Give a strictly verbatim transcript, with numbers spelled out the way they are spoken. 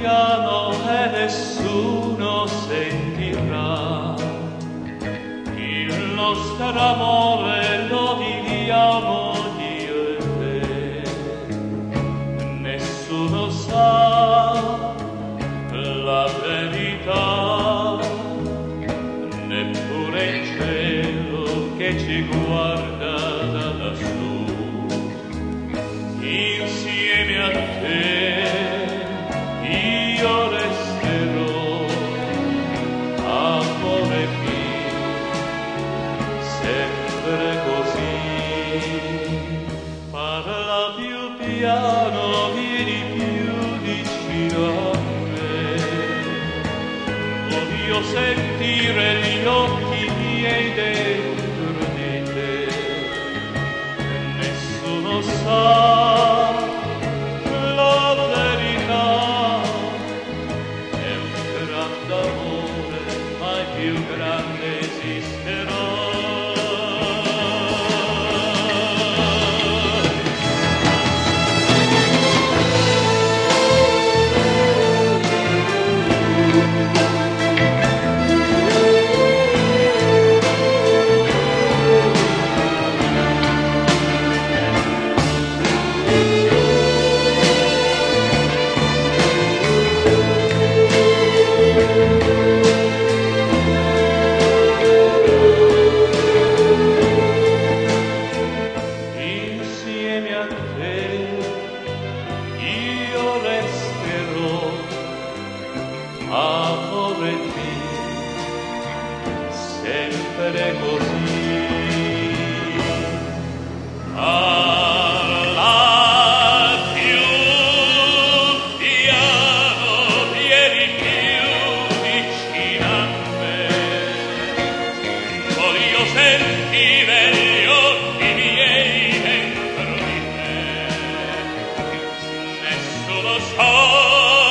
piano e nessuno sentirà. Il nostro amore lo viviamo io e te. Nessuno sa la verità, neppure il cielo che ci guarda da lassù. Insieme a te io resterò, amore mio, sempre così. Parla più piano, vieni più vicino a me. Voglio sentire gli occhi miei dentro di te. Nessuno sa più grande esisterà. Amore mio, sempre così. Parla più piano, vieni più vicino a me. Voglio sentire gli occhi miei dentro di te. Nessuno sa